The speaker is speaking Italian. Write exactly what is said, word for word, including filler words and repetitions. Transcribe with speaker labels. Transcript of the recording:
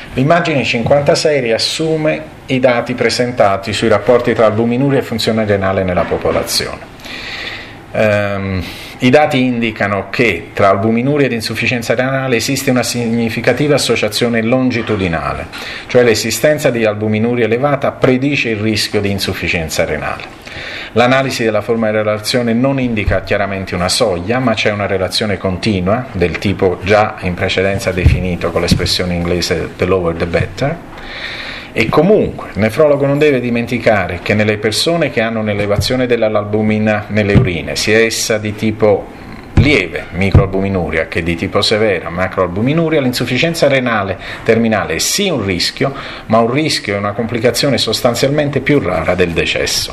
Speaker 1: L'immagine cinquantasei riassume i dati presentati sui rapporti tra albuminuria e funzione renale nella popolazione. Um, I dati indicano che tra albuminuria ed insufficienza renale esiste una significativa associazione longitudinale, cioè l'esistenza di albuminuria elevata predice il rischio di insufficienza renale. L'analisi della forma di relazione non indica chiaramente una soglia, ma c'è una relazione continua, del tipo già in precedenza definito con l'espressione inglese the lower the better. E comunque il nefrologo non deve dimenticare che nelle persone che hanno un'elevazione dell'albumina nelle urine, sia essa di tipo lieve, microalbuminuria, che di tipo severa, macroalbuminuria, l'insufficienza renale terminale è sì un rischio, ma un rischio e una complicazione sostanzialmente più rara del decesso.